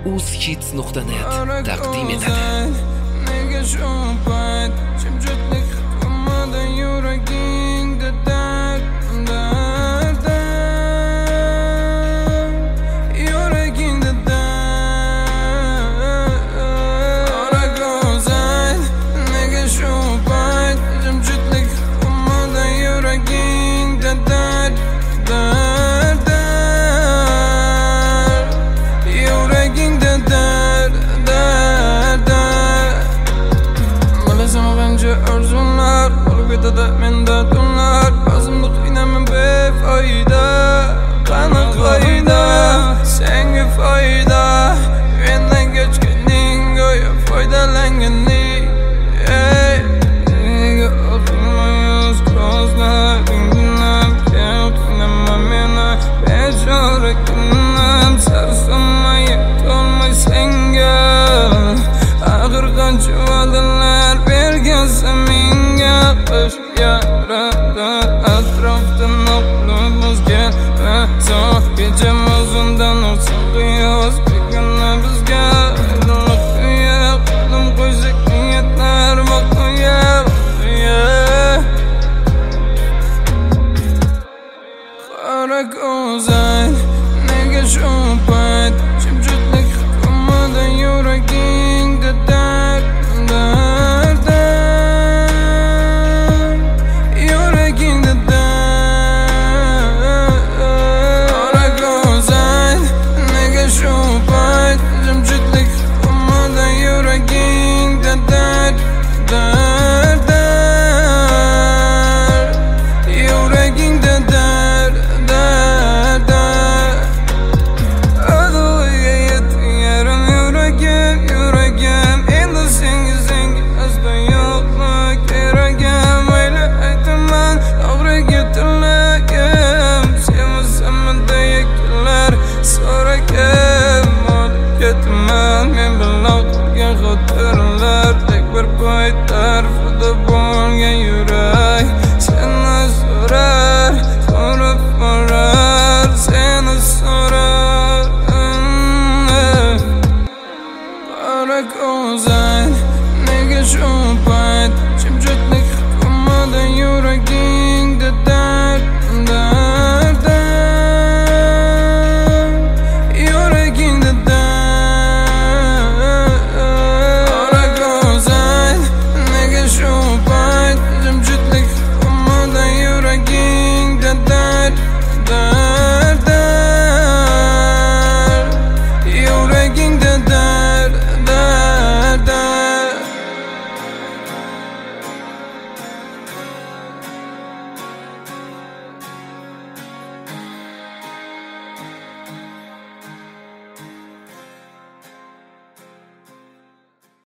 uzhits.net taqdim etadi. Nega shu payt jimjitlik qilmadi yuragingda dard, yuragingda dard. Qora go'zal, nega shu payt jimjitlik qilmadi yuragingda dard, yuragingda dard. Arzular olib ketadi menda tunlar, o'zimni qiynaman befoyda. Qani foyda, senga foyda, mendan kechganing go'yo foydalanganing. Nega o'tmaysiz ko'zlaringdan, kelyapman meni bechora kunam, sarsamay yetolmay senga. Axir qancha va'dalar bergansan menga, qish yarada atrofda noqlimiz kelma. So'ng kechamiz undan o'tsin qiyos begona bizga. Qo'lim qo'ysak niyatlar voqea. Qora go'zal, nega shu payt jimjitlik qilmadi yuragingda dard, yuragingda dard. Qora go'zal, nega shu payt jimjitlik qilmadi yuragingda dard, yuragingda dard. Adoyga yetdi yarim yuragim, endi senga aslo yo'qlik keragim. Mayli aytaman to'g'riga tilagim, sevmasamman deya kelar so'ragim. Olib ketaman men bilan qolgan xotiralar, tek bir poy tarafida bo'lgan yurak seni so'rar, so'rab borar, seni so'rar. Qora go'zal, nega shu payt